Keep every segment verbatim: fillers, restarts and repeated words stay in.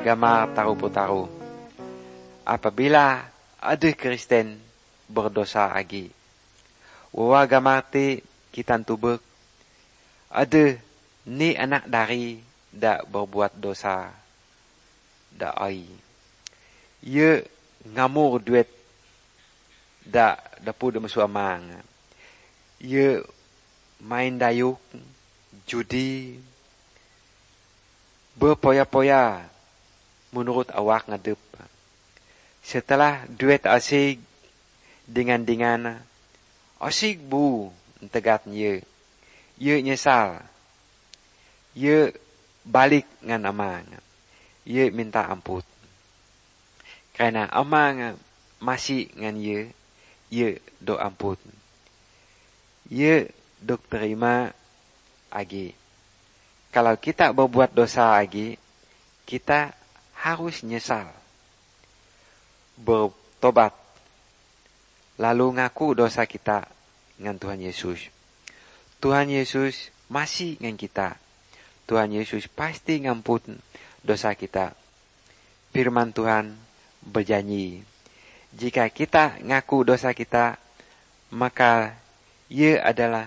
gamar taruh-taruh. Apabila ada Kristen berdosa lagi, wawa gamar te kita tubek ada ni anak dari dak berbuat dosa dak ai. Ye ngamur duit dak dapu dak mesu amang. Ye main dayuk, judi, berpoya-poya menurut awak ngadep. Setelah duit asik dengan-dengan asik bu tegat ye. Ye nyesal. Ye balik ngan amang. Ye minta ampun. Karena amang masih ngan ye, ye do ampun. Ye dok terima lagi. Kalau kita berbuat dosa lagi, kita harus nyesal. Bertobat. Lalu ngaku dosa kita dengan Tuhan Yesus. Tuhan Yesus masih dengan kita. Tuhan Yesus pasti ngampun dosa kita. Firman Tuhan berjanji, jika kita ngaku dosa kita, maka Ia adalah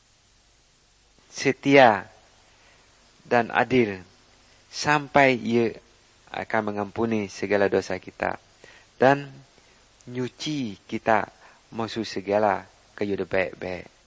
setia dan adil sampai Ia akan mengampuni segala dosa kita dan nyuci kita musuh segala kayu baik-baik.